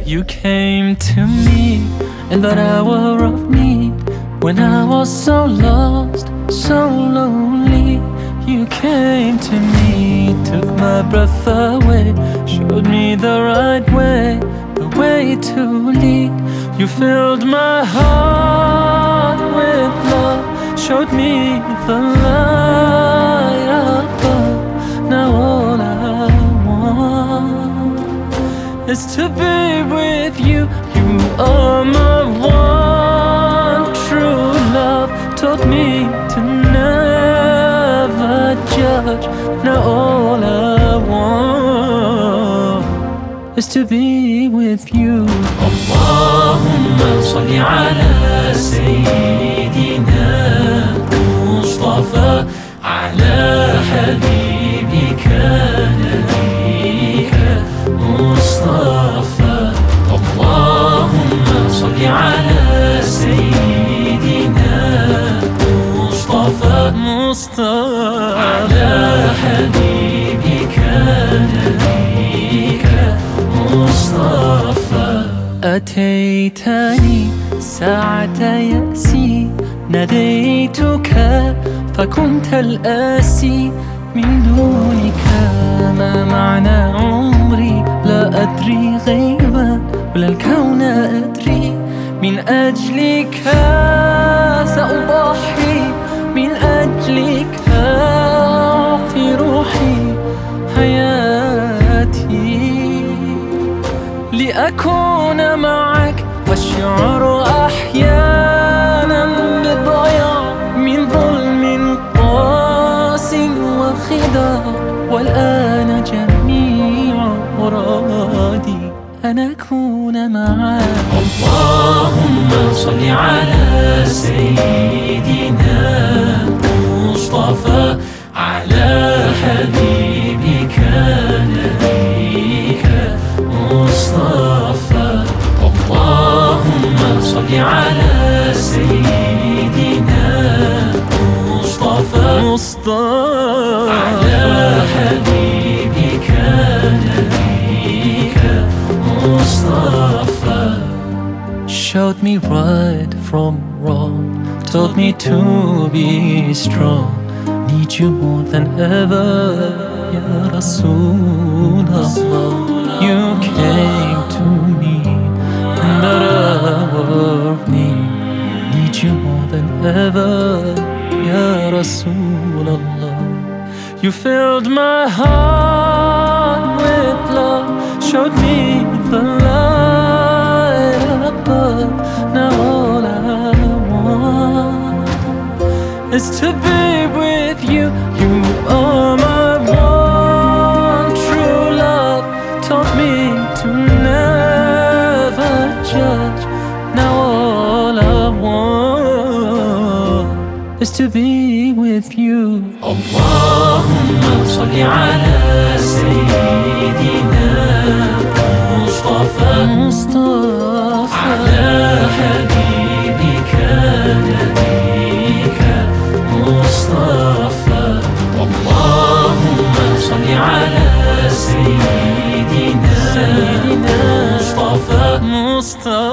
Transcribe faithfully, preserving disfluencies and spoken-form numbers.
You came to me in that hour of need, when I was so lost, so lonely. You came to me, took my breath away, showed me the right way, the way to lead. You filled my heart with love, showed me the light above. Now all I want is to be with you. You are my one true love, taught me to never judge. Now all I want is to be with you. اللهم صل على سيدنا مصطفى، على حبيبك نبيك مصطفى. اللهم صل على سيدنا مصطفى مصطفى، على حبيبك نبيك مصطفى. أتيتني ساعة يأسي، ناديتك فكنت الآسي. من دونك ما معنى عمري، لا أدري غيبا ولا الكون أدري. من أجلك سأضحي، من أجلك أعطي روحي حياتي، لأكون معك والشعر أحيانا بالضياع، من ظلم قاس وخداع. والآن جميع مرادي أن أكون معك. اللهم صل على سيدنا مصطفى، على حبيبك نبيك مصطفى. اللهم صل على سيدنا مصطفى، مصطفى، على حبيبك نبيك مصطفى. Showed me right from wrong, told me to be strong. Need you more than ever, Ya Rasulullah. You came to me in that hour of need. Need you more than ever, Ya Rasulullah. You filled my heart with love, showed me the light above. Now all I want is to be with you. You are my one true love, taught me to never judge. Now all I want is to be with you. اللهم صل على سيدنا مصطفى، مصطفى، على حبيبك نبيك مصطفى. اللهم صل على سيدنا مصطفى، مصطفى.